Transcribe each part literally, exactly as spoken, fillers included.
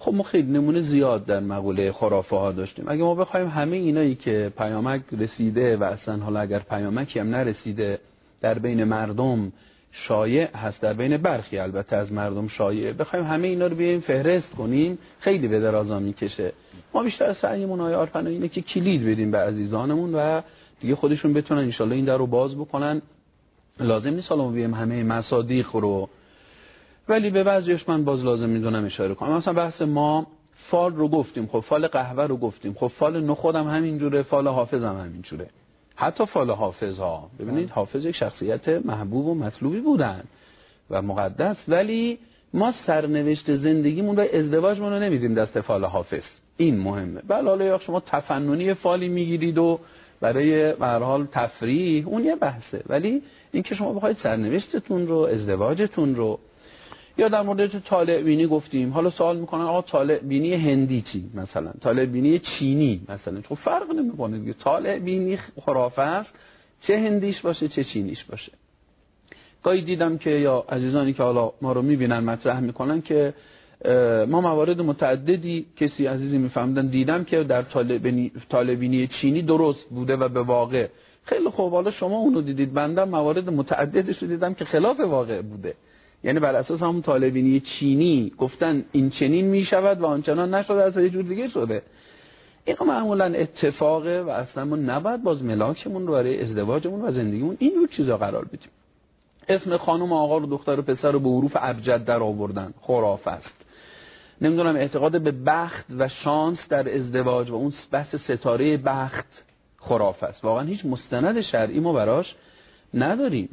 خب ما خیلی نمونه زیاد در مقوله خرافه ها داشتیم. اگه ما بخوایم همه اینایی که پیامک رسیده و اصلا حالا اگر پیامکی هم نرسیده در بین مردم شایع هست، در بین برخی البته از مردم شایع، بخوایم همه اینا رو بیایم فهرست کنیم خیلی به درازا میکشه. ما بیشتر سعیمون آیه عارفانه اینه که کلید بدیم به عزیزانمون و دیگه خودشون بتونن ان شاءالله این در رو باز بکنن. لازم نیست حالا بگیم همه مصادیق رو، ولی به بعضیش من باز لازم میدونم اشاره کنم. مثلا بحث ما فال رو گفتیم، خب فال قهوه رو گفتیم، خب فال نخود هم همینجوره، فال حافظ هم همینجوره. حتی فال حافظ ها ببینید حافظ یک شخصیت محبوب و مطلوبی بودن و مقدس، ولی ما سرنوشت زندگیمون رو ازدواجمون رو نمیدیم دست فال حافظ. این مهمه. بله حالا یا شما تفننی فالی میگیرید و برای به هر حال تفریح، اون یه بحثه، ولی اینکه شما بخواید سرنوشتتون رو، ازدواجتون رو. یا در مورد طالع بینی گفتیم، حالا سوال میکنن آقا طالع بینی هندی چی مثلا، طالع بینی چینی مثلا، خب فرق نمیکنه دیگه، طالع بینی خرافه است، چه هندیش باشه چه چینیش باشه. گاهی دیدم که یا عزیزانی که حالا ما رو میبینن مطرح میکنن که ما موارد متعددی کسی عزیزی میفهمدن دیدم که در طالع بینی چینی درست بوده و به واقع خیلی خوب، حالا شما اونو دیدید، بنده موارد متعددش رو دیدم که خلاف واقع بوده. یعنی بر اساس همون طالع بینی چینی گفتن این چنین میشود و آنچنان نشده، از یه جور دیگه شده. اینا معمولا اتفاقه و اصلا ما نباید باز ملاکمون رو برای ازدواجمون و زندگیمون اینجور چیزا قرار بدیم. اسم خانم آقا رو دختر و پسر رو به حروف ابجد در آوردن، خرافه است. نمیدونم اعتقاد به بخت و شانس در ازدواج و اون بحث ستاره بخت خرافه است. واقعا هیچ مستند شرعی ما براش نداریم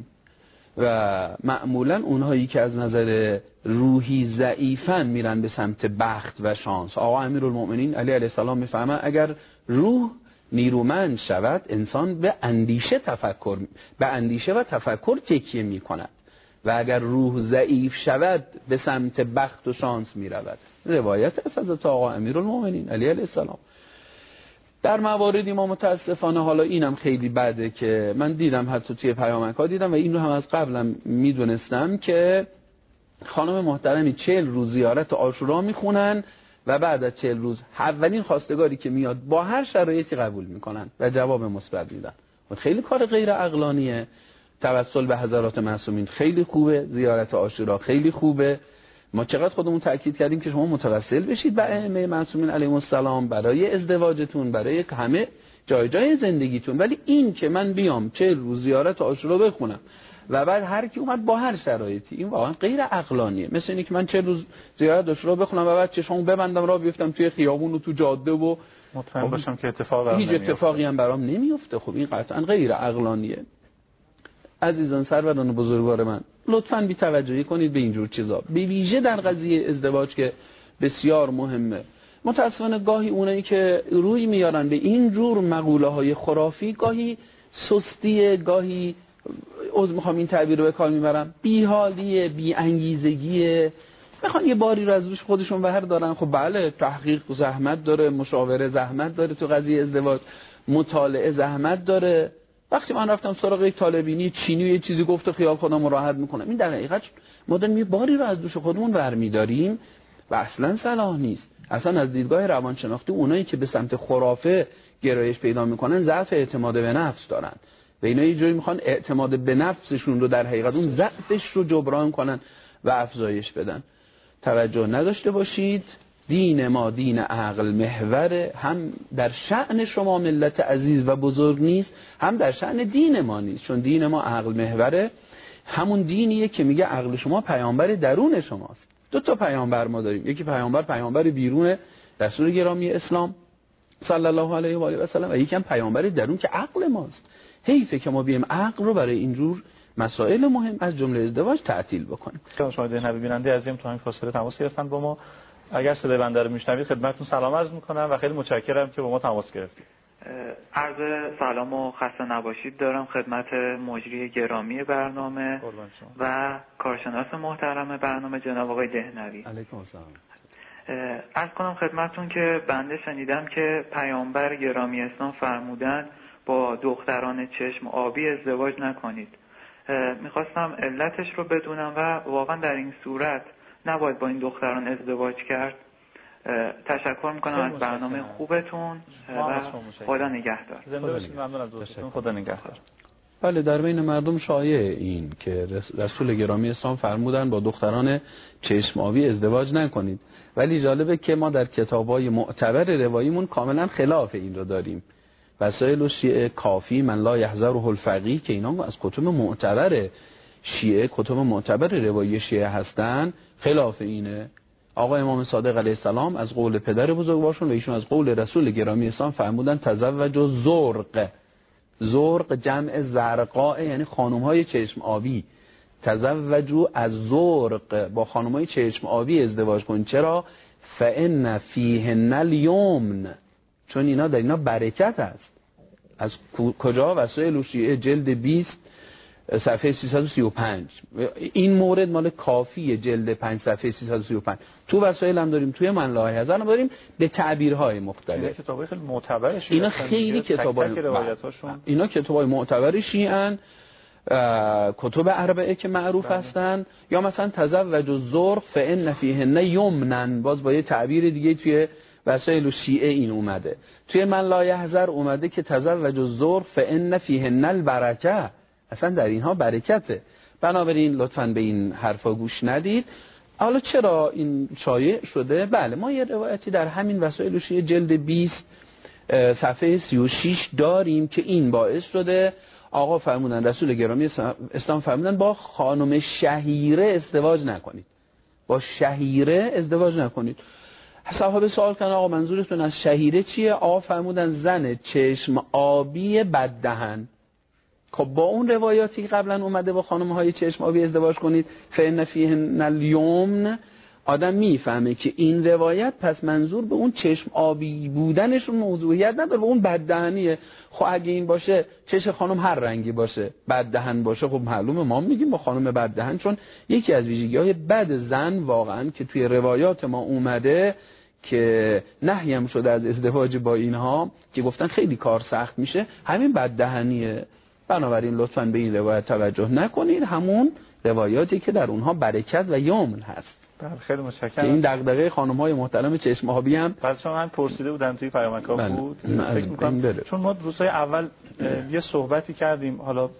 و معمولا اونهایی که از نظر روحی ضعیفن میرن به سمت بخت و شانس. آقا امیرالمؤمنین علی علیه السلام میفهمه اگر روح نیرومند شود انسان به اندیشه تفکر به اندیشه و تفکر تکیه میکند و اگر روح ضعیف شود به سمت بخت و شانس میرود. روایت است از آقا امیرالمؤمنین علی علیه السلام. در مواردی ما متاسفانه، حالا اینم خیلی بده که من دیدم حتی توی پیامک ها دیدم و این رو هم از قبلم میدونستم که خانم محترمی چهل روز زیارت عاشورا میخونن و بعد از چهل روز اولین خواستگاری که میاد با هر شرایطی قبول میکنن و جواب مثبت میدن. خیلی کار غیر عقلانیه. توسل به حضرات معصومین خیلی خوبه، زیارت عاشورا خیلی خوبه. ما چقدر خودمون تاکید کردیم که شما متوسل بشید به ائمه معصومین علیهم السلام برای ازدواجتون، برای همه جای جای زندگیتون، ولی این که من بیام چهل روز زیارت عاشورا بخونم و بعد هر کی اومد با هر شرایطی، این واقعا غیر عقلانیه. مثل اینکه که من چهل روز زیارت عاشورا بخونم و بعد چشمو ببندم راه بیفتم توی خیابون و تو جاده و مطمئن باشم که اتفاقی هیچ اتفاقی هم برام نمیفته. خب این قطعا غیر عقلانیه. عزیزان سروران بزرگوار من، لطفاً بی توجهی کنید به اینجور چیزا، به ویژه در قضیه ازدواج که بسیار مهمه. متاسفانه گاهی اونایی که روی میارن به این جور مقوله های خرافی، گاهی سستیه، گاهی عذر میخوام این تعبیر رو به کار میبرم، بی‌حالیه، بی انگیزگیه، میخوان یه باری رو از روش خودشون بهر دارن. خب بله تحقیق زحمت داره، مشاوره زحمت داره، تو قضیه ازدواج مطالعه زحمت داره. وقتی من رفتم سراغ یک طالبینی چینی یه چیزی گفت و خیال خودم راحت میکنم، این در حقیقت ما داریم یه باری رو از دوش خودمون برمیداریم و اصلا صلاح نیست. اصلا از دیدگاه روانشناختی اونایی که به سمت خرافه گرایش پیدا میکنن ضعف اعتماد به نفس دارن و اینا یه جوری میخوان اعتماد به نفسشون رو در حقیقت اون ضعفش رو جبران کنن و افزایش بدن. توجه نداشته باشید، دین ما دین عقل محور، هم در شأن شما ملت عزیز و بزرگ نیست، هم در شأن دین ما نیست، چون دین ما عقل محوره. همون دینیه که میگه عقل شما پیامبر درون شماست. دو تا پیامبر ما داریم، یکی پیامبر پیامبر بیرون رسول گرامی اسلام صلی الله علیه و آله و سلم و یکی هم پیامبر درون که عقل ماست. حیفه که ما بیایم عقل رو برای اینجور مسائل مهم از جمله ازدواج تعطیل بکنیم. شما دیدن ببیننده عزیزم تو همین فاصله تماس گرفتن با ما. اگر صدای بنده رو میشنوید خدمتتون سلام عرض میکنم و خیلی متشکرم که با ما تماس گرفتید. عرض سلام و خسته نباشید دارم خدمت مجری گرامی برنامه و کارشناس محترم برنامه جناب آقای دهنوی. علیکم السلام. عرض کنم خدمتتون که بنده شنیدم که پیامبر گرامی اسلام فرمودن با دختران چشم آبی ازدواج نکنید. میخواستم علتش رو بدونم و واقعا در این صورت نباید با این دختران ازدواج کرد تشکر میکنم از برنامه خوبتون و خدا نگهدار. زنده باشید. ممنون از دوستتون. خدا نگهدار. بله، در بین مردم شایع این که رسول گرامی اسلام فرمودن با دختران چشم آبی ازدواج نکنید، ولی جالبه که ما در کتاب‌های معتبر رواییمون کاملا خلاف این رو داریم. وسائل شیعه کافی من لا یحذره الفقیه که اینا از کتب معتبر شیعه، کتب معتبر روایی شیعه هستن، خلاف اینه. آقا امام صادق علیه السلام از قول پدر بزرگوارشون و ایشون از قول رسول گرامی اسلام فرمودن تزوجوا زرق. زرق جمع زرقاء یعنی خانم های چشم آبی. تزوجوا از زرق، با خانم های چشم آبی ازدواج کن. چرا؟ فإن فیهن الیمن، چون اینا در اینا برکت است. از کجا؟ وسائل شیعه جلد بیست صفحه سیصد و سی و پنج. این مورد مال کافی جلد پنج صفحه سیصد و سی و پنج. تو وسائل هم داریم، توی من لاه هزار هم داریم به تعبیرهای مختلف. اینا کتابای خیلی معتبر شیعه، اینا خیلی کتابای اینا کتابای معتبر شیعه، کتب اربعه که معروف بله. هستن. یا مثلا تزوج الزرق فإن فیهن یمنا، باز با یه تعبیر دیگه توی وسائل شیعه این اومده. توی من لا یحذر اومده که تزوج الزرق فإن فیهن البرکه، اصلا در اینها برکته. بنابراین لطفاً به این حرفا گوش ندید. حالا چرا این شایع شده؟ بله، ما یه روایتی در همین وسائل شیعه جلد بیست صفحه سی و شش داریم که این باعث شده آقا فرمودن، رسول گرامی اسلام فرمودن با خانم شهیره ازدواج نکنید. با شهیره ازدواج نکنید. صحابه سوال کردن آقا منظورتون از شهیره چیه؟ آقا فرمودن زن چشم آبی بددهن. خب با اون روایاتی که قبلا اومده با خانم های چشم آبی ازدواج کنید فإن فیهن الیمن، آدم میفهمه که این روایت پس منظور به اون چشم آبی بودنشون موضوعیت نداره، به اون بددهنیه. خب اگه این باشه چشم خانم هر رنگی باشه بددهن باشه، خب معلومه ما میگیم با خانم بددهن، چون یکی از ویژگی‌های بد زن واقعا که توی روایات ما اومده که نهی هم شده از ازدواج با اینها که گفتن خیلی کار سخت میشه، همین بددهنیه. بنابراین لطفاً به این روایت توجه نکنید، همون روایاتی که در اونها برکت و یمن هست. بله خیلی متشکرم. این دغدغه خانم‌های محترم چشم آبی هم بچه‌ها من پرسیده بودم توی پیامک‌ها بود. فکر می‌کنم چون ما روزهای اول یه صحبتی کردیم، حالا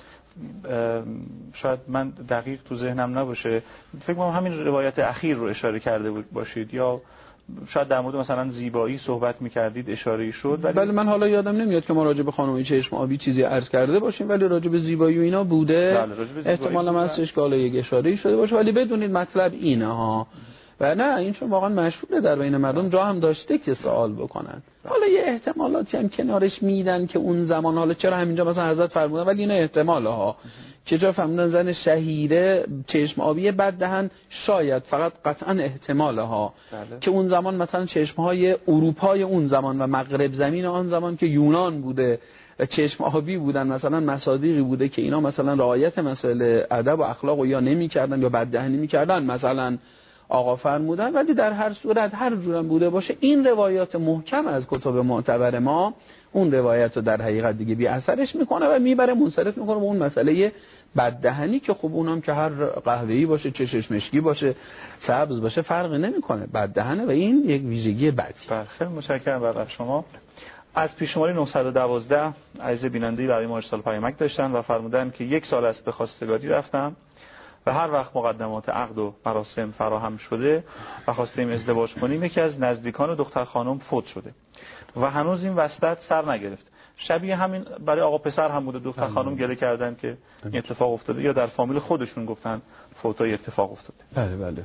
شاید من دقیق تو ذهنم نباشه، فکر می‌کنم همین روایت اخیر رو اشاره کرده بود باشید، یا شاید در مورد مثلا زیبایی صحبت می‌کردید اشاره‌ای شد. ولی بله من حالا یادم نمیاد که ما راجع به خانم‌های چشم آبی چیزی عرض کرده باشیم، ولی راجع به زیبایی و اینا بوده. بله احتمالاً هستش که حالا یک اشاره‌ای شده باشه، ولی بدونید مطلب اینه ها. و نه این چون واقعا مشهوره در بین مردم، جا هم داشته که سوال بکنن. حالا یه احتمالاتی هم کنارش میدن که اون زمان حالا چرا همینجا مثلا حضرت فرمودن، ولی اینا احتماله ها که جا فرمودن زن شهیره چشم آبی بددهن، شاید فقط قطعا احتماله ها بله. که اون زمان مثلا چشم های اروپای اون زمان و مغرب زمین آن زمان که یونان بوده و چشم آبی بودن، مثلا مصادیقی بوده که اینا مثلا رعایت مسائل ادب و اخلاق و یا نمی‌کردن یا بددهنی می‌کردن مثلا آقا فرمودن. ولی در هر صورت هر جورم بوده باشه این روایات محکم از کتب معتبر ما اون روایت رو در حقیقت دیگه بی اثرش میکنه و میبره منصرف میکنه به اون مسئله بددهنی که خب اونم که هر قهوه‌ای باشه، چشش مشکی باشه، سبز باشه، فرقی نمیکنه، بددهنه و این یک ویژگی بدی. خیلی متشکرم از شما. از پیششماری نهصد و دوازده عزیز بیننده‌ای برای ما ارسال پیامک داشتن و فرمودن که یک سال است به خواستگاری رفتم و هر وقت مقدمات عقد و مراسم فراهم شده و خواستیم ازدواج کنیم، یکی از نزدیکان دختر خانم فوت شده و هنوز این وصلت سر نگرفت. شبیه همین برای آقا پسر هم بوده، دختر خانم گله کردن که این اتفاق افتاده یا در فامیل خودشون گفتن فوتای اتفاق افتاده. بله بله.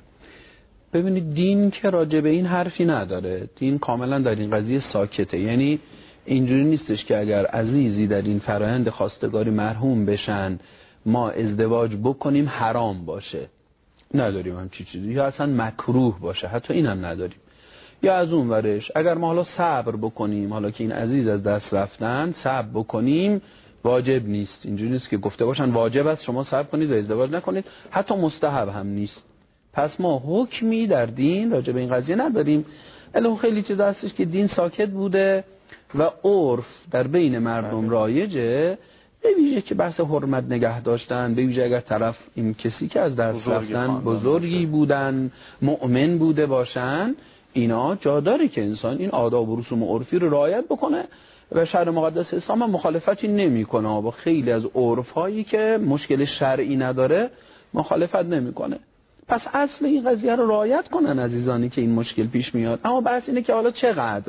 ببینید دین که راجع به این حرفی نداره، دین کاملا در این قضیه ساکته. یعنی اینجوری نیستش که اگر عزیزی در این فرآیند خواستگاری مرحوم بشن ما ازدواج بکنیم حرام باشه، نداریم هم چی چیزی، یا اصلا مکروه باشه، حتی این هم نداریم. یا از اون ورش اگر ما حالا صبر بکنیم، حالا که این عزیز از دست رفتن صبر بکنیم، واجب نیست. اینجوری نیست که گفته باشن واجب است شما صبر کنید و ازدواج نکنید، حتی مستحب هم نیست. پس ما حکمی در دین راجع به این قضیه نداریم. الان خیلی چیز هستش که دین ساکت بوده و عرف در بین مردم رایجه، به ویژه که بحث حرمت نگه داشتن، به ویژه اگر طرف این کسی که از دست رفتن بزرگی بودن، مؤمن بوده باشن، اینا جا داره که انسان این آداب و رسوم و عرفی رو رعایت بکنه و شرع مقدس اسلام هم مخالفتی نمیکنه با خیلی از عرفایی که مشکل شرعی نداره مخالفت نمیکنه. پس اصل این قضیه رو رعایت کنن عزیزانی که این مشکل پیش میاد. اما بحث اینه که حالا چقدر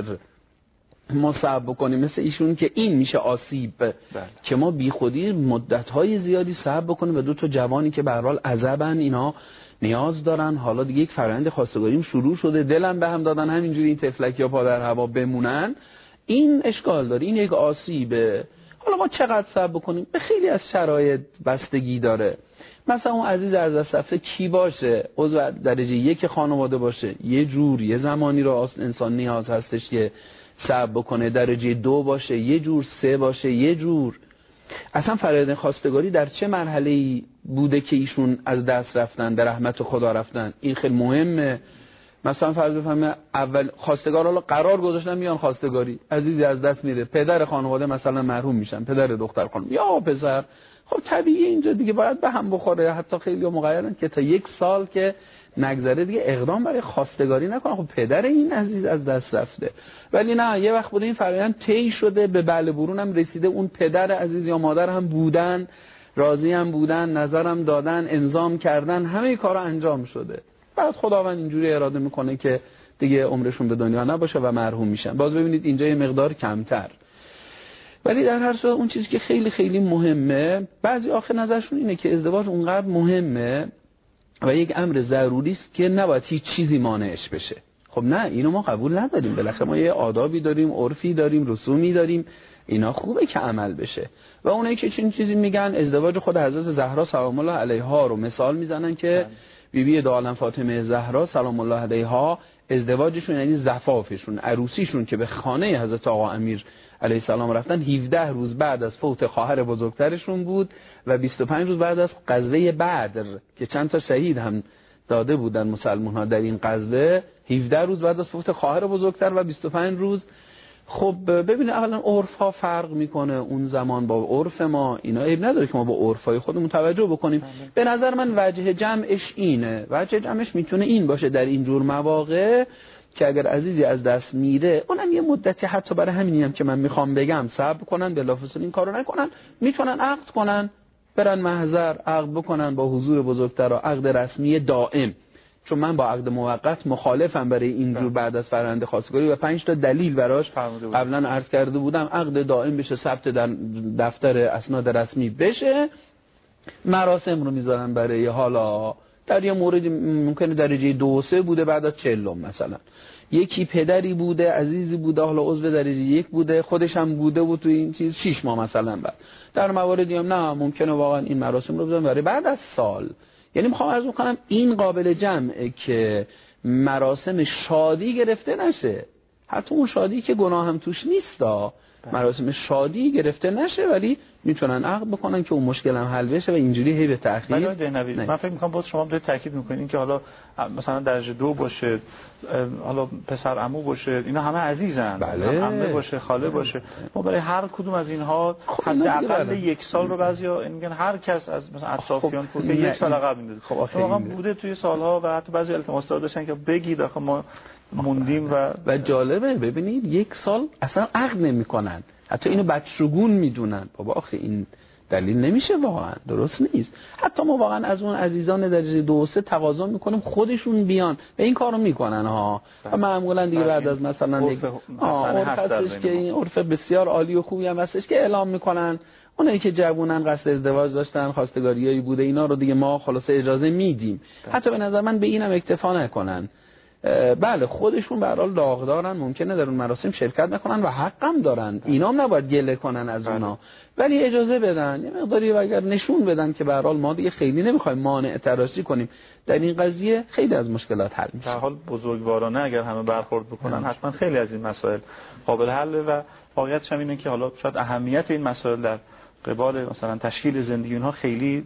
ما صبر بکنیم مثل ایشون که این میشه آسیب بله. که ما بیخودی مدت‌های زیادی صبر بکنیم و دو تا جوانی که به هر حال عزبن اینا نیاز دارن، حالا دیگه یک فرآیند خواستگاریم شروع شده، دلم به هم دادن همینجوری این تفلک یا پا در هوا بمونن، این اشکال داره، این یک آسیبه. حالا ما چقدر صبر بکنیم به خیلی از شرایط بستگی داره. مثلا اون عزیز از دست رفته کی باشه، عضو درجه یک خانواده باشه، یه جور یه زمانی رو انسان نیاز هستش که صبر بکنه، درجه دو باشه یه جور، سه باشه یه جور. اصلا فرآیند خواستگاری در چه مرحله‌ای بوده که ایشون از دست رفتن، در رحمت خدا رفتن؟ این خیلی مهمه. مثلا فرض بفرمایید اول خواستگار حالا قرار گذاشتن میان خواستگاری، عزیزی از دست میره، پدر خانواده مثلا مرحوم میشن، پدر دختر خانم یا پسر، خب طبیعی اینجا دیگه باید به هم بخوره. حتی خیلی مقررن که تا یک سال که نگذره دیگه اقدام برای خواستگاری نکنه، خب پدر این عزیز از دست رفته. ولی نه، یه وقت بوده این فرآیند طی شده، به بله برون هم رسیده، اون پدر عزیز یا مادر هم بودن، راضی هم بودن، نظرم دادن، انضام کردن، همه کارا انجام شده. بعد خداوند اینجوری اراده میکنه که دیگه عمرشون به دنیا نباشه و مرحوم میشن. باز ببینید اینجا یه مقدار کمتر. ولی در هر صورت اون چیزی که خیلی خیلی مهمه، بعضی آخر نظرشون اینه که ازدواج اونقدر مهمه و یک امر ضروری است که نباید هیچ چیزی مانعش بشه. خب نه، اینو ما قبول نداریم. بالاخره ما یه آدابی داریم، عرفی داریم، رسومی داریم، اینا خوبه که عمل بشه. و اونایی که چنین چیزی میگن، ازدواج خود حضرت زهرا سلام الله علیها رو مثال میزنن که بیبی بی دو عالم فاطمه زهرا سلام الله علیها ازدواجشون یعنی زفافشون، عروسیشون که به خانه حضرت آقا امیر علیه السلام رفتن هفده روز بعد از فوت خواهر بزرگترشون بود و بیست و پنج روز بعد از غزوه بدر که چند تا شهید هم داده بودن مسلمان ها در این غزوه، هفده روز بعد از فوت خواهر بزرگتر و بیست و پنج روز. خب ببینید اولا عرف ها فرق میکنه، اون زمان با عرف ما، اینا عیب نداره که ما با عرف های خودمون توجه بکنیم. به نظر من وجه جمعش اینه، وجه جمعش میتونه این باشه در این جور مواقع که اگر عزیزی از دست میره، اونم یه مدتی حتی برای همینی هم که من میخوام بگم صبر کنن، بلافاصله این کارو نکنن، میتونن عقد کنن، برن محضر عقد بکنن با حضور بزرگترا، عقد رسمی دائم. چون من با عقد موقت مخالفم برای اینجور بعد از فرآیند خواستگاری و پنج تا دلیل براش قبلا عرض کرده بودم. عقد دائم بشه، ثبت در دفتر اسناد رسمی بشه، مراسم رو میذارن برای حالا در یه مورد ممکنه درجه دو و سه بوده بعد از چهلم مثلا یکی پدری بوده، عزیزی بوده، حالا عضو درجه یک بوده، خودش هم بوده و تو این چیز شش ماه مثلا. بعد در مواردی هم نه، ممکنه واقعا این مراسم رو بذارن برای بعد از سال. یعنی میخوام عرض کنم این قابل جمعه که مراسم شادی گرفته نشه، حتی اون شادی که گناه هم توش نیستا، مراسم شادی گرفته نشه، ولی میتونن عقد بکنن که اون مشکل هم حل بشه و اینجوری هی به تأخیر. من فکر میکنم باز شما دارید تاکید میکنین که حالا مثلا درجه دو باشه، حالا پسر عمو باشه، اینا همه عزیزن، بله. عمه باشه، خاله باشه، ما برای هر کدوم از اینها حداقل یک سال رو بعضیا میگن هر کس از مثلا اطرافیان خب یک سال عقب میندازه. خب واقعا بوده توی سالها و حتی بعضی التماس داشتن که بگید آخه ما موندیم و و جالبه ببینید یک سال اصلا عقد نمیکنن، حتی اینو بچگون میدونن. بابا آخه این دلیل نمیشه، واقعا درست نیست. حتی ما واقعا از اون عزیزان درجه دو و سه تقاضا میکنیم خودشون بیان و این کارو میکنن ها. و معمولا دیگه بعد از مثلا یک عرف هستش که این عرف بسیار عالی و خوبی هم هستش که اعلام میکنن اونایی که جوونن قصد ازدواج داشتن، خواستگاریایی بوده، اینا رو دیگه ما خلاصه اجازه میدیم. حتی به نظر من به اینم اکتفا نکنن. بله خودشون به هر حال داغدارن، ممکنه در اون مراسم شرکت نکنن و حقم دارن، اینا هم نباید گله کنن از اونا، ولی اجازه بدن یه مقداری و اگر نشون بدن که به هر حال ما دیگه خیلی نمیخوایم مانع تراشی کنیم در این قضیه، خیلی از مشکلات حل میشه. در حال بزرگوارانه اگر همه برخورد بکنن حتما خیلی از این مسائل قابل حل و واقعیتش هم اینه که حالا شاید اهمیت این مسائل در قبال مثلا تشکیل زندگی اونها خیلی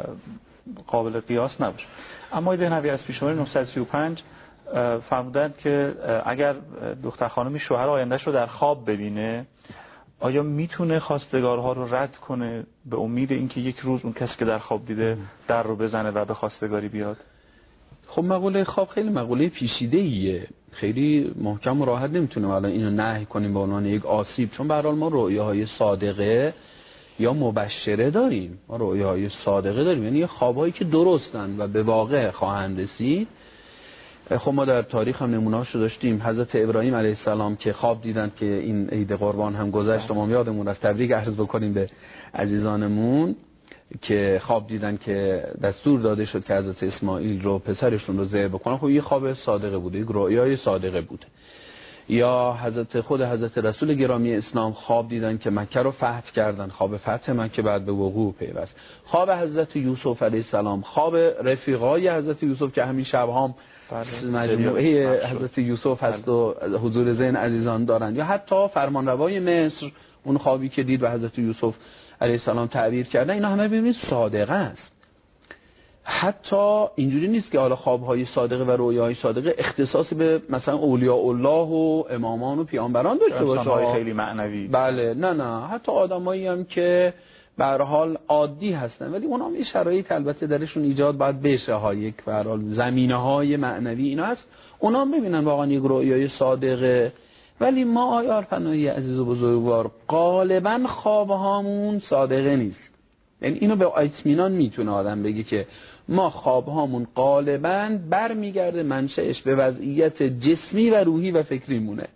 قابل قیاس نباشه. اما ایده نوی از پیشنهاد نهصد و سی و پنج فرمودند که اگر دختر خانمی شوهر آیندهش رو در خواب ببینه، آیا میتونه خواستگارها رو رد کنه به امید اینکه یک روز اون کسی که در خواب دیده در رو بزنه و به خواستگاری بیاد؟ خب مقوله خواب خیلی مقوله پیچیده‌ایه. خیلی محکم و راحت نمیتونیم الان اینو نهی کنیم به عنوان یک آسیب، چون به هر حال ما رؤیاهای صادقه یا مبشره داریم، ما رؤیاهای صادقه داریم، یعنی خوابایی که درستن و به واقع خواهند رسید. خب ما در تاریخ هم نمونه‌اشو داشتیم. حضرت ابراهیم علیه السلام که خواب دیدن که این عید قربان هم گذشت، ما یادمون از تبریک عرض بکنیم به عزیزانمون که خواب دیدن که دستور داده شد که حضرت اسماعیل رو پسرشون رو ذبح بکنن. خب یه خواب صادقه بوده، یک رؤیای صادقه بوده. یا حضرت خود حضرت رسول گرامی اسلام خواب دیدن که مکه رو فتح کردن، خواب فتح مکه بعد به وقوع پیوست. خواب حضرت یوسف علیه السلام، خواب رفیقای حضرت یوسف که همین شب هم مجموعه حضرت یوسف هست و حضور ذهن عزیزان دارن، یا حتی فرمانروای مصر اون خوابی که دید و حضرت یوسف علیه السلام تعبیر کردن، اینا همه ببینید صادقه است. حتی اینجوری نیست که حالا خوابهای صادقه و رویاهای صادقه اختصاص به مثلا اولیاء الله و امامان و پیامبران داشته باشه، خیلی معنوی. بله، نه نه، حتی آدمایی هم که به هر حال عادی هستن ولی اونها هم یه شرایط البته درشون ایجاد باید بشه ها، یک به هر حال زمینه‌های معنوی اینا هست، اونها هم ببینن واقعا یک رویای صادقه. ولی ما آیار پناهی عزیز و بزرگوار غالبا خوابهامون صادقه نیست. یعنی اینو به اطمینان میتونه آدم بگه که ما خوابهامون غالبا برمیگرده منشأش به وضعیت جسمی و روحی و فکری مونه.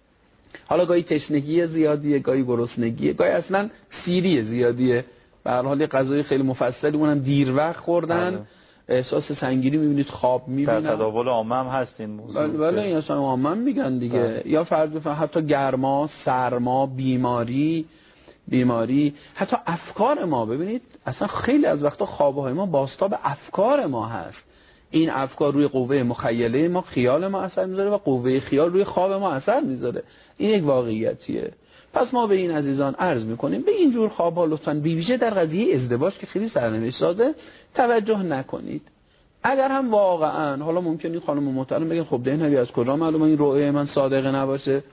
حالا گاهی تشنگی زیادیه، گاهی گرسنگیه، گاهی اصلا سیری زیادیه. به هر حال غذای خیلی مفصلی اونم دیر وقت خوردن، بله. احساس سنگینی میبینید، خواب میبینن. در تداول عامه هم هست این موضوع. بله بله، این اصلا عامه میگن دیگه. بله. یا فرض بفرمایید حتی گرما، سرما، بیماری، بیماری، حتی افکار ما. ببینید اصلا خیلی از وقتا خوابهای ما بازتاب افکار ما هست. این افکار روی قوه مخیله ما، خیال ما اثر میذاره و قوه خیال روی خواب ما اثر میذاره. این یک واقعیتیه. پس ما به این عزیزان عرض میکنیم به این جور خوابها لطفاً بی ویژه در قضیه ازدواج که خیلی سرنوشت سازه توجه نکنید. اگر هم واقعا حالا ممکنه خانم محترم بگن خب ده نبی از کجا معلومه این رؤیای من صادقه نباشه؟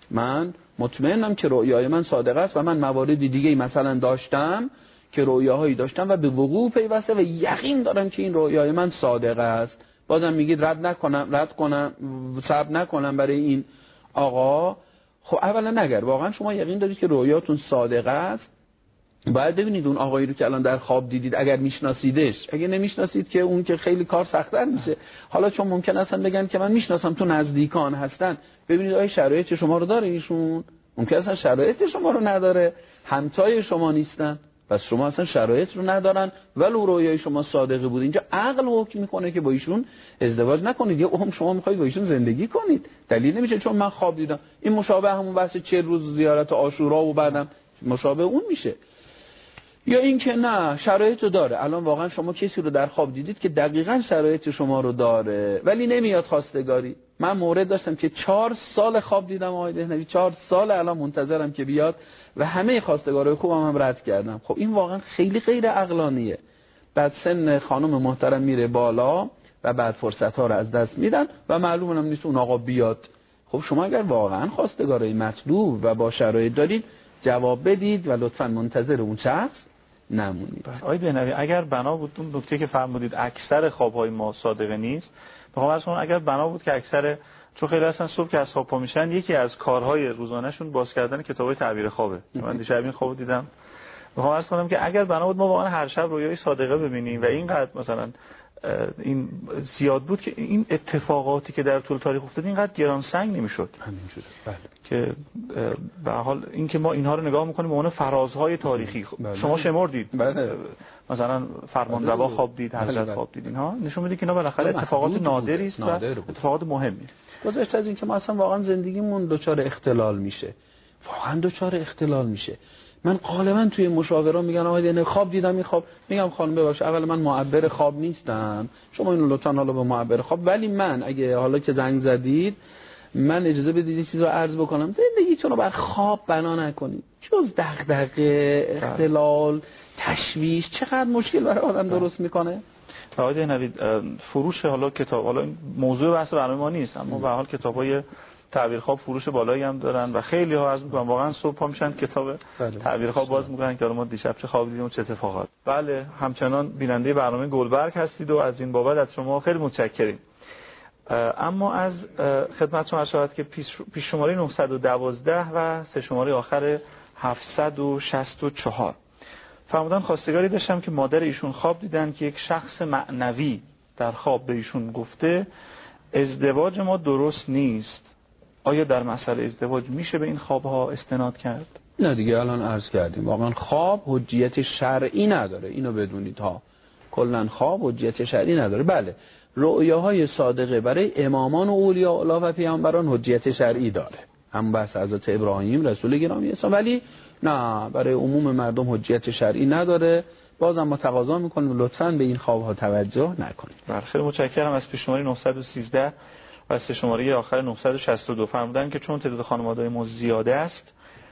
من مطمئنم که رؤیای من صادقه است و من مواردی دیگه مثلا داشتم که رؤیاهایی داشتم و به وقوع پیوسته و یقین دارم که این رؤیای من صادقه است. بازم میگید رد نکنم، رد کنم، صبر نکنم برای این آقا. خب اولا اگر واقعا شما یقین دارید که رؤیاتون صادقه است، باید ببینید اون آقایی رو که الان در خواب دیدید اگر میشناسیدش. اگه نمیشناسید که اون که خیلی کار سخت‌تر میشه. حالا چون ممکن اصلا بگن که من میشناسم، تو نزدیکان هستن، ببینید آیا شرایط شما رو داره ایشون؟ ممکن اصلا شرایط شما رو نداره، همتای شما نیستن، پس شما اصلا شرایط رو ندارن ولو رویای شما صادقه بود. اینجا عقل حکم میکنه که با ایشون ازدواج نکنید، یا هم شما میخواید با ایشون زندگی کنید. دلیل نمیشه چون من خواب دیدم. این مشابه همون بحث چهل روز زیارت عاشورا و بعدم مشابه اون میشه. یا اینکه نه شرایط رو داره. الان واقعا شما کسی رو در خواب دیدید که دقیقاً شرایط شما رو داره ولی نمیاد خواستگاری. من مورد داشتم که چهار سال خواب دیدم آقای دهنوی، چهار سال الان منتظرم که بیاد و همه خواستگارای خوبم هم رد کردم. خب این واقعا خیلی غیر عقلانیه. بعد سن خانم محترم میره بالا و بعد فرصت ها رو از دست میدن و معلومه هم نیست اون آقا بیاد. خب شما اگر واقعا خواستگارای مطلوب و با شرایط دارید جواب بدید و لطفاً منتظر اون شخص نمونید. آقای دهنوی اگر بنا بود اون نکته که فرمودید اکثر خواب‌های ما صادقه نیست، میخوام از اون اگر بنا بود که اکثر، چون خیلی اصلا صبح که از خواب پا میشن یکی از کارهای روزانه‌شون باز کردن کتابای تعبیر خوابه. من دیشب این خوابو دیدم. میخوام عرض کنم که اگر بنا بود ما واقعا هر شب رویای صادقه ببینیم و اینقدر مثلا این زیاد بود که این اتفاقاتی که در طول تاریخ افتاد اینقدر گرانسنگ نمیشد. همینجوره. بله. که به حال اینکه ما اینها رو نگاه میکنیم به عنوان فرازهای تاریخی. بله. شما شمردید. بله. مثلا فرمانروا خواب دید، حضرت خواب دید، اینها نشون میده که اینا بالاخره اتفاقات نادری است و اتفاقات مهمی. گذشته از اینکه ما اصلا واقعا زندگیمون دچار اختلال میشه. واقعا دچار اختلال میشه. من غالبا توی مشاوره میگن آقا دیدم خواب دیدم این خواب، میگم خانم ببخشید اول من معبر خواب نیستم، شما اینو لطفا حالا به معبر خواب، ولی من اگه حالا که زنگ زدید من اجازه بدید یه چیزی رو عرض بکنم. زندگیتون رو بر خواب بنا نکنید. جز دغدغه، اختلال، تشویش چقدر مشکل برای آدم درست میکنه. آقای دهنوی فروش حالا کتاب، حالا موضوع بحث برنامه ما نیست، اما به حال کتابای تعبیر خواب فروش بالایی هم دارن و خیلی ها از میگن واقعا صبح پا میشن کتاب تعبیر خواب باز میکنن که ما دیشب چه خواب دیدیم و چه اتفاقات. بله همچنان بیننده برنامه گلبرگ هستید و از این بابت از شما خیلی متشکریم. اما از خدمتتون عرض شود که پیش شماره نهصد و دوازده و سه شماره آخر هفتصد و شصت و چهار فرمودن خواستگاری داشتم که مادر ایشون خواب دیدن که یک شخص معنوی در خواب به ایشون گفته ازدواج ما درست نیست. آیا در مسئله ازدواج میشه به این خوابها استناد کرد؟ نه دیگه الان عرض کردیم واقعا خواب حجیت شرعی نداره، اینو بدونید ها. کلا خواب حجیت شرعی نداره. بله رؤیاهای صادقه برای امامان و اولیاء الله و پیامبران حجیت شرعی داره، هم بس حضرت ابراهیم رسول گرامی اسلام، ولی نه برای عموم مردم حجیت شرعی نداره. بازم ما تقاضا میکنیم لطفاً به این خوابها توجه نکنید. بله خیلی متشکرم. از پیش شماره نهصد و سیزده و سه شماره آخر نهصد و شصت و دو فرمودن که چون تعداد خانواده‌های ما زیاده است،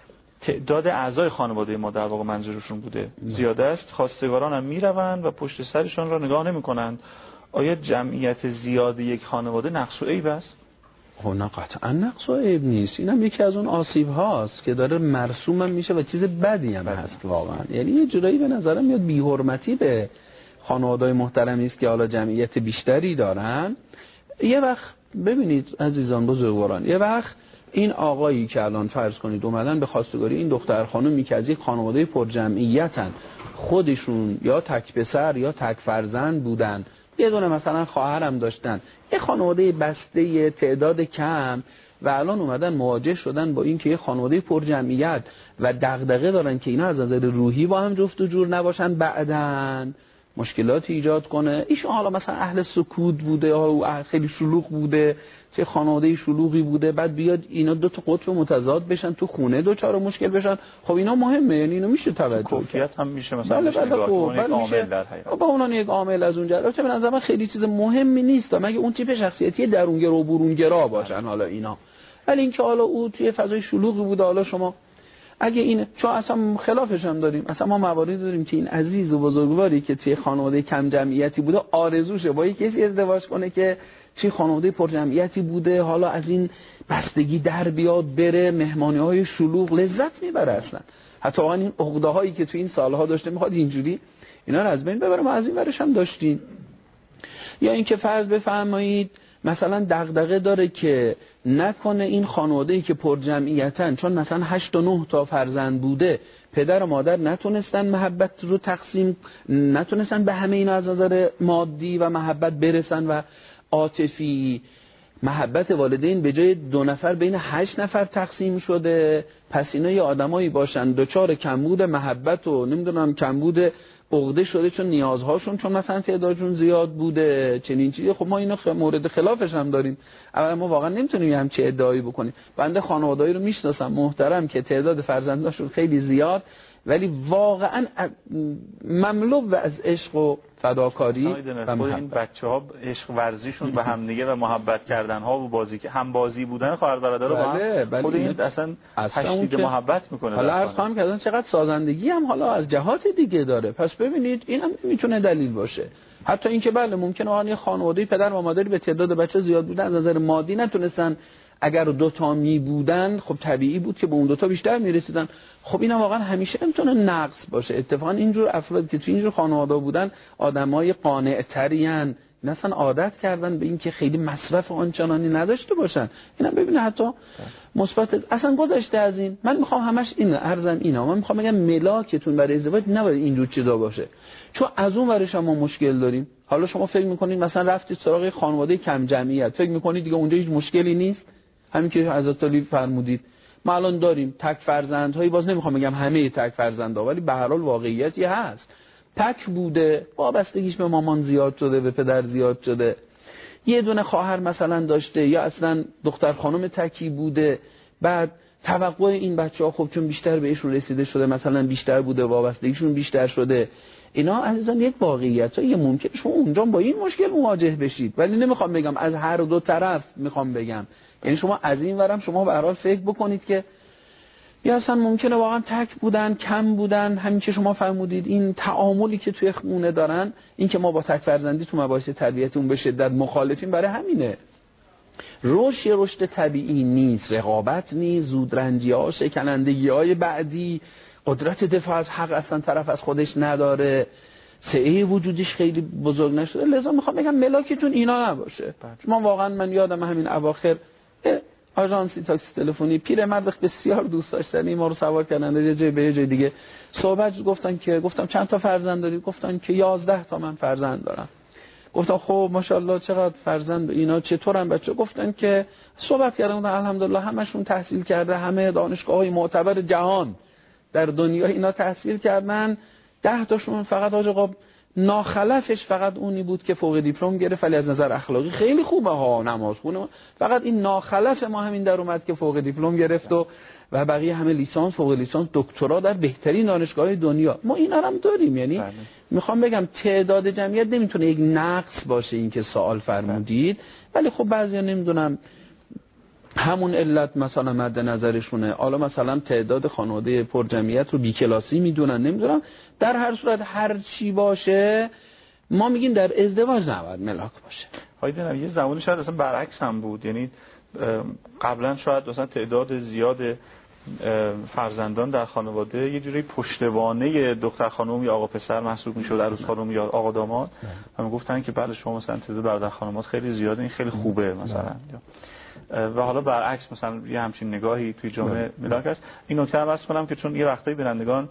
تعداد اعضای خانواده ما در واقع منظورشون بوده زیاده است، خواستگاران هم میروند و پشت سرشان را نگاه نمی‌کنند. آیا جمعیت زیاد یک خانواده نقص و عیب است؟ خب نه قطعا نقص و عیب نیست، اینم یکی از اون آسیب هاست که داره مرسوم هم میشه و چیز بدی هم هست واقعا. یعنی یه جورایی به نظرم میاد بی‌حرمتی به خانواده‌های محترمی است که حالا جمعیت بیشتری دارن. یه وقت ببینید عزیزان بزرگواران، یه وقت این آقایی که الان فرض کنید اومدن به خواستگاری این دختر خانمی که از یک خانواده پرجمعیتن، خودشون یا تک پسر یا تک فرزند بودن، یه دونه مثلا خواهرم داشتن، یه خانواده بسته تعداد کم، و الان اومدن مواجه شدن با این که یه خانواده پرجمعیت و دغدغه دارن که اینا از نظر روحی با هم جفت و جور نباشن، بعدن مشکلاتی ایجاد کنه. ایشون حالا مثلا اهل سکوت بوده یا خیلی شلوغ بوده، چه خانواده شلوغی بوده، بعد بیاد اینا دو تا قطب متضاد بشن تو خونه دوچار مشکل بشن. خب اینا مهمه، یعنی اینو میشه توجه کرد. کفیت هم میشه مثلا بله بله خب یک عامل در حقیقت با اونان یک عامل از اونجا. البته به نظر من خیلی چیز مهمی نیست مگه اون تیپ شخصیتی درونگرا و برونگرا باشن حالا اینا، ولی اینکه حالا او توی فضای شلوغی بوده، حالا شما اگه این چون اصلا خلافش هم داریم، اصلا ما مواردی داریم که این عزیز و بزرگواری که توی خانواده کم جمعیتی بوده آرزوشه با یک کسی ازدواج کنه که توی خانواده پر جمعیتی بوده، حالا از این بستگی در بیاد بره مهمانی‌های شلوغ لذت میبره. اصلا حتی واقعا این عقده‌هایی که توی این سالها داشته میخواد اینجوری اینا رو از بین ببره. ما از این ورش هم داشتیم. یا اینکه فرض بفرمایید مثلا دغدغه داره که نکنه این خانواده‌ای که پر جمعیتن، چون مثلا هشت و نه تا فرزند بوده، پدر و مادر نتونستن محبت رو تقسیم، نتونستن به همه اینا از نظر مادی و محبت برسن و عاطفی، محبت والدین به جای دو نفر بین هشت نفر تقسیم شده، پس اینا یه آدمایی باشن دوچار کمبود محبت و نمیدونم کمبود عقده شده چون نیازهاشون چون مثلا تعدادشون زیاد بوده چنین چیزی. خب ما اینو مورد خلافش هم داریم. اولا ما واقعا نمیتونیم هم چه ادعایی بکنیم. بنده خانواده‌ای رو میشناسم محترم که تعداد فرزنداشون خیلی زیاد ولی واقعا مملو از عشق و فداکاری و محبت. این بچه‌ها عشق ورزیشون به هم دیگه و محبت کردن ها و بازی که هم بازی بودن خواهر برادرها با هم خود این اصلا تشدید محبت میکنه. حالا عرض خواهم کردن چقدر سازندگی هم حالا از جهات دیگه داره. پس ببینید این هم میتونه دلیل باشه. حتی اینکه بله ممکنه واقعا خانواده پدر و مادری به تعداد بچه زیاد بودن از نظر مادی نتونستن، اگر دو تا می بودن خب طبیعی بود که به اون دو تا بیشتر میرسیدن. خب اینا واقعا همیشه نمیتونه نقص باشه. اتفاقا اینجور افرادی که تو اینجور خانواده بودن آدمای قانع‌ترین، مثلا عادت کردن به اینکه خیلی مصرف آنچنانی نداشته باشن. اینا ببینه حتی مثبت اصلا گذشته از این. من میخوام همش این ارزم اینا من میخوام بگم ملاکتون برای ازدواج نباید اینجور چیزا باشه، چون از اون ورش ما مشکل داریم. حالا شما فکر میکنید مثلا رفتید سراغ خانواده کم جمعیت، فکر میکنید دیگه اونجا هیچ مشکلی نیست؟ همین که حضرت علی فرمودید ما الان داریم تک فرزندهایی، باز نمیخوام بگم همه تک فرزندها ولی به هر حال واقعیتی هست، تک بوده، وابستگیش به مامان زیاد شده، به پدر زیاد شده، یه دونه خواهر مثلا داشته یا اصلا دختر خانم تکی بوده، بعد توقع این بچه‌ها خب چون بیشتر بهشون رسیده شده مثلا بیشتر بوده، وابستگیشون بیشتر شده. اینا عزیزان یک واقعیتیه، ممکنه شما اونجا با این مشکل مواجه بشید، ولی نمیخوام بگم از هر دو طرف میخوام بگم. یعنی شما از این ورم شما به هر حال فکر بکنید که یا اصلا ممکنه واقعا تک بودن، کم بودن، همین که شما فرمودید این تعاملی که توی خونه دارن، این که ما با تک فرزندی تو مباحث تربیتی اون به شدت مخالفیم، برای همینه. رشد یه رشد طبیعی نیست، رقابت نیست، زودرنجی‌ها، شکنندگی‌های بعدی، قدرت دفاع از حق اصلا طرف از خودش نداره، سعه وجودیش خیلی بزرگ نشده. لذا میخوام بگم ملاکتون اینا نباشه. ما واقعا من یادم همین اواخر آژانسی تاکسی تلفنی پیرمرد بسیار دوست داشتنی ما رو سوار کردن یه جای به یه جای دیگه. صحبت گفتن که گفتم چند تا فرزند داری؟ گفتن که یازده تا من فرزند دارم. گفتم خب ماشاءالله چقدر فرزند اینا چطورن بچه؟ گفتن که صحبت کردن الحمدلله همشون تحصیل کرده، همه دانشگاه‌های معتبر جهان در دنیا اینا تحصیل کردن. ده تاشون فقط حاج آقا ناخلفش فقط اونی بود که فوق دیپلم گرفت، ولی از نظر اخلاقی خیلی خوبه ها، نماز خونه. فقط این ناخلف ما همین در اومد که فوق دیپلم گرفت و و بقیه همه لیسانس، فوق لیسانس، دکترا در بهترین دانشگاه‌های دنیا. ما اینا هم داریم. یعنی بله. میخوام بگم تعداد جمعیت نمیتونه یک نقص باشه این که سوال فرمودید، ولی خب بعضیا نمیدونم همون علت مثلا مد نظرشونه، حالا مثلا تعداد خانواده پر جمعیت رو بیکلاسی میدونن، نمیدونم. در هر صورت هر چی باشه ما میگیم در ازدواج نباید ملاک باشه. هایدن یه زمانی شاید اصلا برعکس هم بود، یعنی قبلا شاید مثلا تعداد زیاد فرزندان در خانواده یه جوری پشتوانه دختر خانم یا آقا پسر محسوب میشد، عروس خانم یا آقا داماد. هم گفتن که بله شما مثلا تعداد برادر خانومات خیلی زیاده، این خیلی خوبه مثلا. و حالا برعکس مثلا یه همچین نگاهی توی جامعه ملاک است. این نکته هم عرض کنم که چون یه وقتایی بینندگان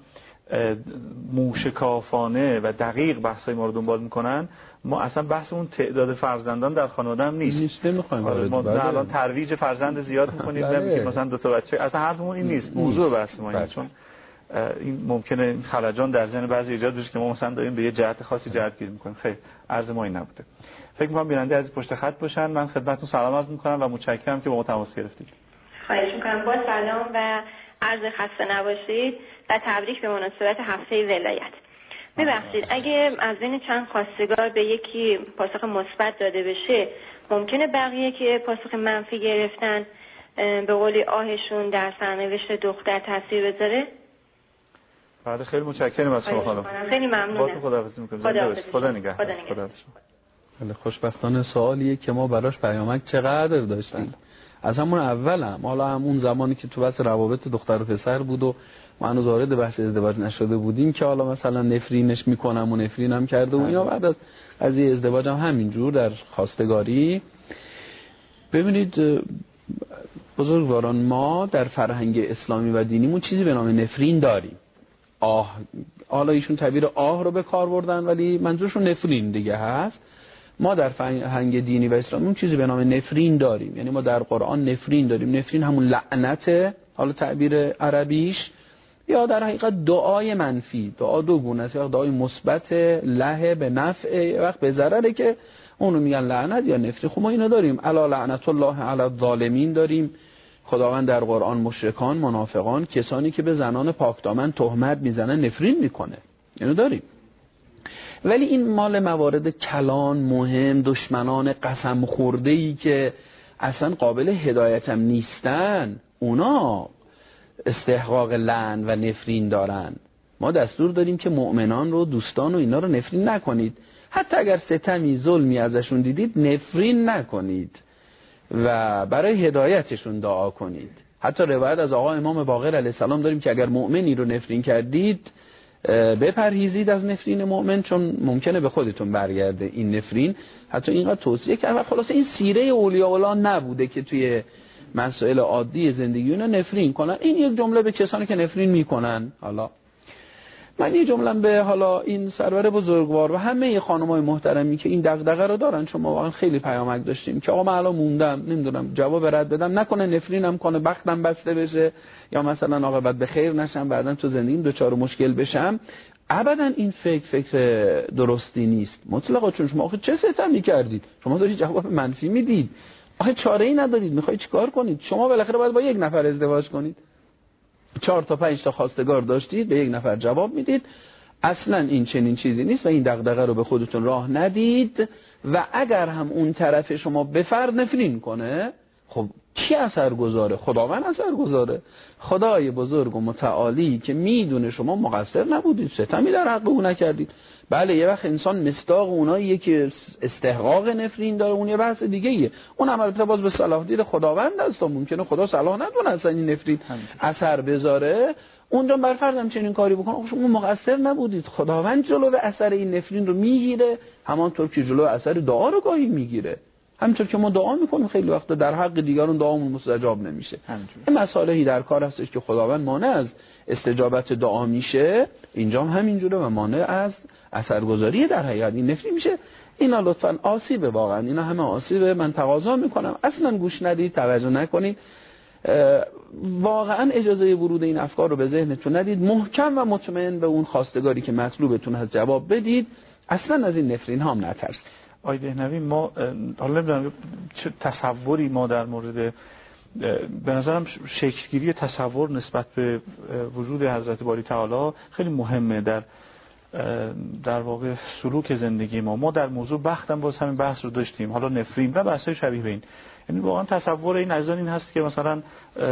موشکافانه و دقیق بحثای ما رو دنبال میکنن، ما اصلا بحث اون تعداد فرزندان در خانواده هم نیست. نیست نمیخوایم وارد ما بله. الان ترویج فرزند زیاد میکنیم بله. مثلا دو تا بچه، اصلا حرفمون این نیست. موضوع بحث ما اینه، چون این ممکنه این خلجان در ذهن بعضی ایجاد بشه که ما مثلا داریم به یه جهت خاصی جهت گیری میکنیم. خیر، عرض ما این نبوده. فکر می‌کنم بیننده از پشت خط باشن. من خدمتتون سلام عرض می‌کنم و متشکرم که با ما تماس گرفتید. خواهش می‌کنم. با سلام و عرض خسته نباشید و تبریک به مناسبت هفته ولایت. ببخشید اگه از بین چند خواستگار به یکی پاسخ مثبت داده بشه، ممکنه بقیه که پاسخ منفی گرفتن به قولی آهشون در سرنوشت دختر تاثیر بذاره؟ بله خیلی متشکرم از شما خانم. خیلی ممنونم. با تو خداحافظی می‌کنم. خدا نگهدار. خدا خیلی خوشبختانه سوالیه که ما براش پیامک چقدر داشتیم. از همون اول هم، حالا همون زمانی که تو بحث روابط دختر و پسر بود و ما هنوز وارد بحث ازدواج نشده بودیم که حالا مثلا نفرینش میکنم و نفرین هم کرده و اینا، بعد از قضیه ازدواج هم همینجور در خواستگاری. ببینید بزرگواران، ما در فرهنگ اسلامی و دینیمون چیزی به نام نفرین داریم. آه، حالا ایشون تعبیر آه رو به کار بردن ولی منظورشون نفرین دیگه هست. ما در فرهنگ دینی و اسلامی اون چیزی به نام نفرین داریم. یعنی ما در قرآن نفرین داریم. نفرین همون لعنته، حالا تعبیر عربیش، یا در حقیقت دعای منفی. دعا دو گونه است، یا دعای مثبت له به نفع، وقت به ضرره که اونو میگن لعنت یا نفرین. خب ما اینو داریم. الا لعنت الله علی الظالمین داریم. خداوند در قرآن مشرکان، منافقان، کسانی که به زنان پاکدامن تهمت میزنن نفرین میکنه. اینو داریم. ولی این مال موارد کلان، مهم، دشمنان قسم خورده‌ای که اصلا قابل هدایت هم نیستن، اونا استحقاق لعن و نفرین دارن. ما دستور داریم که مؤمنان رو، دوستان و اینا رو نفرین نکنید. حتی اگر ستمی، ظلمی ازشون دیدید نفرین نکنید و برای هدایتشون دعا کنید. حتی روایت از آقا امام باقر علیه السلام داریم که اگر مؤمنی رو نفرین کردید بپرهیزید از نفرین مؤمن، چون ممکنه به خودتون برگرده این نفرین. حتی اینقدر توصیه کرد. و خلاصه این سیره اولیاء الله نبوده که توی مسائل عادی زندگی اونا نفرین کنن. این یک جمله به کسانی که نفرین میکنن. حالا من یه جمله به حالا این سرور بزرگوار و همه خانمای محترمی که این دغدغه رو دارن، چون ما واقعا خیلی پیامک داشتیم که آقا من الان موندم، نمیدونم جواب رد بدم، نکنه نفرینم کنه، بختم بسته بشه، یا مثلا عاقبت به خیر نشم، بعدن تو زندگیم دچار مشکل بشم. ابدا این فکر فکر درستی نیست مطلقا. چون شما آخه چه ستمی کردید؟ شما دارید جواب منفی میدید. آخه چاره ای ندارید، میخواید چیکار کنید؟ شما بالاخره باید با یک نفر ازدواج کنید. چهار تا پنج تا خواستگار داشتید، به یک نفر جواب میدید. اصلا این چنین چیزی نیست و این دغدغه رو به خودتون راه ندید. و اگر هم اون طرف شما به فرد نفرین کنه، خب کی اثر گذاره؟ خداوند اثر گذاره. خدای بزرگ و متعالی که میدونه شما مقصر نبودید، ستمی در حق او نکردید. بله یه وقت انسان مصداق اوناییه که استحقاق نفرین داره، اون یه بحث دیگه ایه. اون البته باز به صلاح دید خداوند است و ممکنه خدا صلاح ندونه اصلا این نفرین اثر بذاره. اونجا بر فرضم چنین کاری بکنه، شما مقصر نبودید، خداوند جلو اثر این نفرین رو میگیره، همانطور که جلو اثر دعا رو گاهی میگیره. همونطور که ما دعا میکنیم خیلی وقتا در حق دیگران دعامون مستجاب نمیشه. این مسائلی در کار هستش که خداوند مانع از استجابت دعا میشه، اینجا هم همینجوره و مانع از اثرگذاری در حقیقت این نفرین میشه. اینا لطفاً آسیبه، واقعا اینا همه آسیبه. من تقاضا میکنم اصلا گوش ندید، توجه نکنید، واقعا اجازه ورود این افکار رو به ذهنتون ندید، محکم و مطمئن به اون خواستگاری که مطلوبتون هست جواب بدید، اصلا از این نفرین ها هم نترسید. آقای دهنوی، ما حالا نمیدونم چه تصوری ما در مورد، به نظرم شکلگیری تصور نسبت به وجود حضرت باری تعالی خیلی مهمه در در واقع سلوک زندگی ما. ما در موضوع بختم باز همین بحث رو داشتیم، حالا نفرین و بحث‌های شبیه به این. یعنی واقعا تصور این عزیزان این هست که مثلا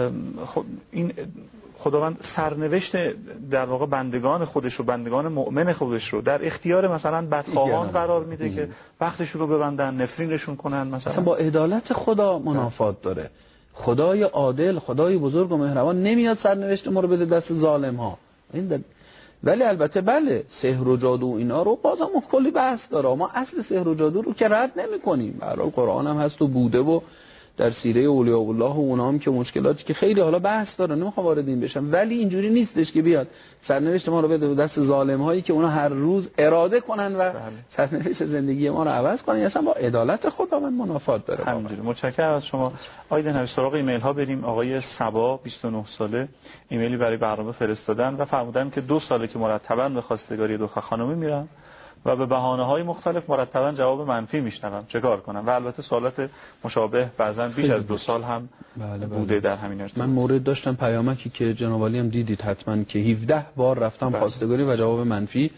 این خداوند سرنوشت در واقع بندگان خودش و بندگان مؤمن خودش رو در اختیار مثلا بدخواهان قرار میده که وقتشون رو ببندن، نفرینشون کنن. مثلا با عدالت خدا منافات داره. خدای عادل، خدای بزرگ و مهربان نمیاد سرنوشت ما رو بده دست ظالم ها. این ولی البته بله، سحر و جادو اینا رو بازم کلی بحث داره. ما اصل سحر و جادو رو که رد نمی‌کنیم، برای قرآن هم هست و بوده و در سیره اولیاء الله و اونها هم که مشکلاتی که خیلی حالا بحث داره، نمیخوام وارد این بشم، ولی اینجوری نیستش که بیاد سرنوشت ما رو بده دست ظالم هایی که اونا هر روز اراده کنن و سرنوشت زندگی ما رو عوض کنن. اصلا با عدالت خداوند منافات داره. همینجوری. متشکرم از شما. آقای دهنوی، سراغ ایمیل ها بریم. آقای صبا بیست و نه ساله ایمیلی برای برنامه فرستادن و فرمودن که دو ساله که مرتباً به خواستگاری دو خانمی میرم و به بهانه‌های مختلف مرتباً جواب منفی میشنوم، چه کار کنم؟ و البته سوالات مشابه بعضاً بیش از دو سال هم بله بله. بوده در همین ارتباط. من مورد داشتم پیامکی که جناب عالی هم دیدید حتما که هفده بار رفتم بله. خواستگاری و جواب منفی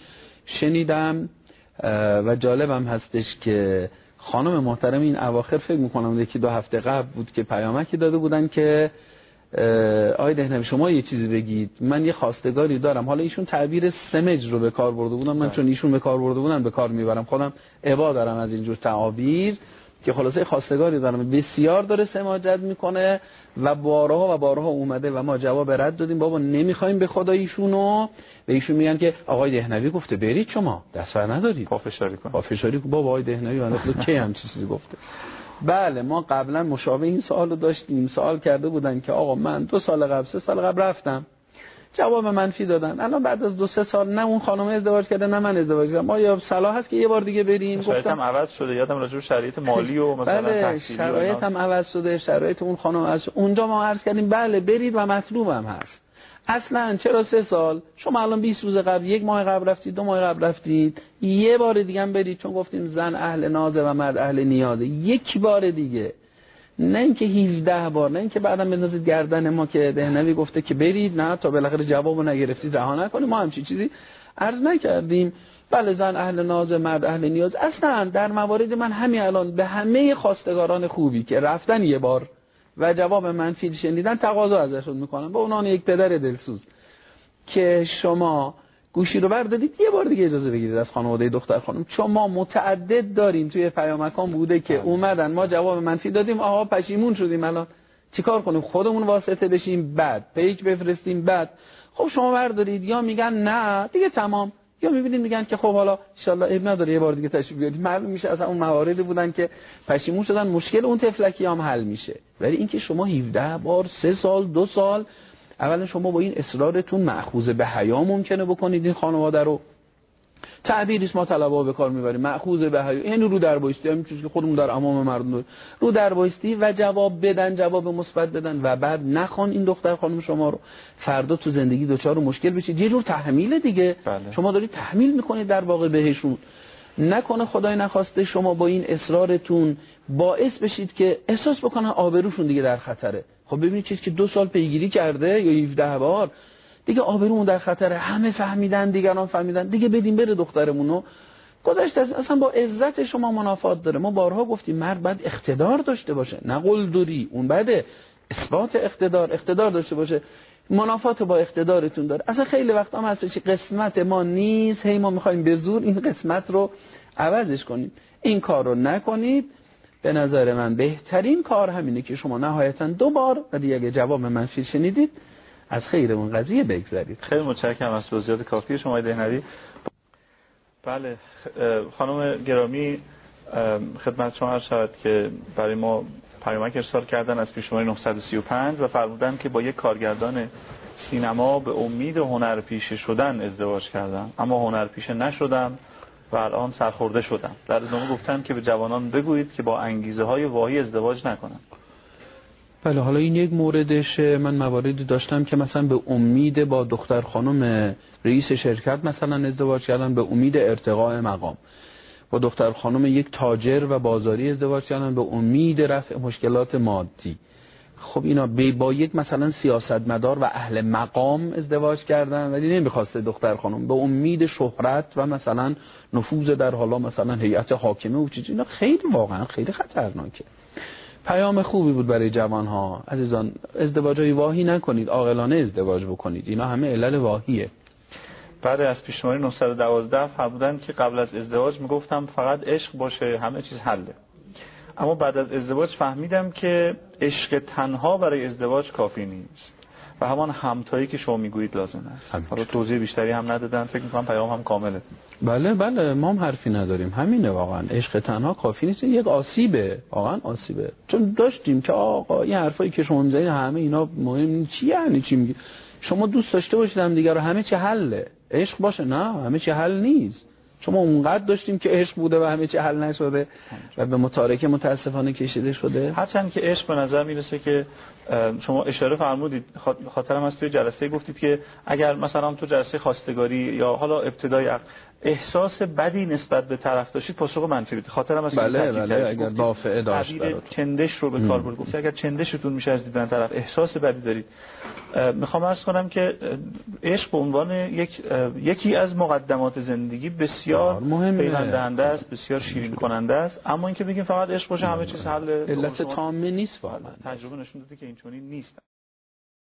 شنیدم و جالبم هستش که خانم محترم این اواخر فکر می‌کنم یکی دو هفته قبل بود که پیامکی داده بودن که آقای دهنوی شما یه چیزی بگید، من یه خواستگاری دارم. حالا ایشون تعبیر سمج رو به کار برده بودن، من چون ایشون به کار برده بودن به کار میبرم، خودم عبا دارم از اینجور تعابیر که خلاصه خواستگاری دارم بسیار داره سماجت میکنه و بارها و بارها اومده و ما جواب رد دادیم بابا نمیخوایم به خدا ایشونو، و ایشون میگن که آقای دهنوی گفته برید شما دست بر ندارید، پافشاری کن پافشاری کن. بابا آقای دهنوی من خود کی هم چیزی گفته؟ بله ما قبلا مشابه این سوال رو داشتیم، سوال کرده بودن که آقا من دو سال قبل سه سال قبل رفتم جواب منفی دادن، الان بعد از دو سه سال نه اون خانم ازدواج کرده نه من ازدواج کردم، ما یا صلاح هست که یه بار دیگه بریم؟ شرایط هم عوض شده، یادم راجع به شرایط مالی و مثلا بله تحصیلی شرایط هم عوض شده، شرایط اون خانم از اونجا ما عرض کردیم بله برید و مطلوبم هست. اصلا چرا سه سال؟ شما الان بیست روز قبل، یک ماه قبل رفتید، دو ماه قبل رفتید، یه بار دیگه هم برید، چون گفتیم زن اهل نازه و مرد اهل نیازه، یک بار دیگه، نه اینکه هفده بار، نه اینکه بعدم بندازید گردن ما که دهنوی گفته که برید، نه تا بالاخره جوابو نگرفتید رها نکنید. ما همچین چیزی عرض نکردیم. بله زن اهل نازه مرد اهل نیاز. اصلا در موارد من همین الان به همه خواستگاران خوبی که رفتن یه بار و جواب منفی شنیدن تقاضا ازشون میکنم به عنوان یک پدر دلسوز که شما گوشی رو بردارید یه بار دیگه اجازه بگیرید از خانواده دختر خانم، چون ما متعدد داریم توی پیامکان بوده که اومدن ما جواب منفی دادیم، آها پشیمون شدیم، الان چیکار کنیم؟ خودمون واسطه بشیم بعد پیک بفرستیم بعد؟ خب شما بردارید یا میگن نه دیگه تمام، یا میبینید میگن که خب حالا ان شاء الله اب نداره یه بار دیگه تشریف بیارید. معلوم میشه از اون مواردی بودن که پشیمون شدن، مشکل اون طفلکی هم حل میشه. ولی اینکه شما هفده بار سه سال دو سال، اولا شما با این اصرارتون مأخوذ به حیا ممکنه بکنید این خانواده رو، تعبیریست ما طلبا به کار میبریم مأخوذ به حیا، یعنی رو در بایستی، همین چیزی که خودمون در امام مردم رو در بایستی و جواب بدن، جواب مثبت بدن و بعد نخوان این دختر خانم شما رو فردا تو زندگی دوچار مشکل بشید. یه جور تحمیل دیگه بله. شما دارید تحمیل میکنید در واقع بهشون، نکنه خدای نخواسته شما با این اصرارتون باعث بشید که احساس بکنن آبروشون دیگه در خطره. خب ببینید چیزی که دو سال پیگیری کرده یا هفده بار دیگه آبرومون در خطره، همه فهمیدن، دیگران فهمیدن، دیگه بدیم بره دخترمونو گذشته. اصلا با عزت شما منافات داره. ما بارها گفتیم مرد باید اقتدار داشته باشه، نه قلدری، اون بعد اثبات اقتدار، اقتدار داشته باشه. منافات با اقتدارتون داره. اصلا خیلی وقتا هم هست که قسمت ما نیست، هی ما میخوایم به زور این قسمت رو عوضش کنیم. این کار رو نکنید. به نظر من بهترین کار همینه که شما نهایتا دو بار و دیگه اگه جواب منفی شنیدید از خیر اون قضیه بگذرید. خیلی متشکرم از توضیحات کافی شما دهنوی. بله خانم گرامی خدمت شما عرض شود که برای ما پیامک ارسال کردن از پیش‌شماره نهصد و سی و پنج و فرمودن که با یک کارگردان سینما به امید هنرپیشه شدن ازدواج کردم، اما هنرپیشه نشدم و الان سرخورده شدم. در ادامه گفتن که به جوانان بگویید که با انگیزه های واهی ازدواج نکنند. بله حالا این یک موردش. من مواردی داشتم که مثلا به امید با دختر خانم رئیس شرکت مثلا ازدواج کردن به امید ارتقاء مقام، با دختر خانم یک تاجر و بازاری ازدواج کردن به امید رفع مشکلات مادی. خب اینا با یک مثلا سیاستمدار و اهل مقام ازدواج کردن ولی نمیخواسته دختر خانم به امید شهرت و مثلا نفوذ در حالا مثلا هیئت حاکمه و چیزی. اینا خیلی واقعا خیلی خطرناکه. پیام خوبی بود برای جوانها. عزیزان ازدواجای واهی نکنید، عاقلانه ازدواج بکنید. اینا همه علل واهیه. بعد از پیش‌شماره نهصد و دوازده فرمودن که قبل از ازدواج میگفتم فقط عشق باشه همه چیز حله، اما بعد از ازدواج فهمیدم که عشق تنها برای ازدواج کافی نیست و همان همتایی که شما میگویید لازم است. حالا توضیح بیشتری هم ندادن، فکر می‌کنم پیام هم کامله. بله بله ما هم حرفی نداریم، همینه واقعا. عشق تنها کافی نیست، یک آسیبه، واقعا آسیبه. چون داشتیم که آقا این حرفایی که شما می‌زنید همه اینا مهم چی، یعنی چی میگی؟ شما دوست داشته باشید هم دیگه رو همه چی حله. عشق باشه نه همه چی حل نیست. شما اونقدر داشتیم که عشق بوده و همه چی حل نشده و به متارکه متاسفانه کشیده شده. هرچند که عشق به نظر میرسه که شما اشاره فرمودید، خاطرم هست توی جلسه گفتید که اگر مثلا تو جلسه خواستگاری یا حالا ابتدای عقد احساس بدی نسبت به طرف داشتید پاسخ منفی بدید. خاطرم هست بله بله اگر دافعه داشت برات چندش رو به کار برد. گفتید اگر چندشتون میشه از دیدن طرف احساس بدی دارید. میخوام عرض کنم که عشق به عنوان یک یکی از مقدمات زندگی بسیار پیوند دهنده است، بسیار شیرین کننده است، اما اینکه بگیم فقط عشق باشه همه چیز حل، علت تامه نیست واقعا. تجربه نشون داده که اینطوری نیست.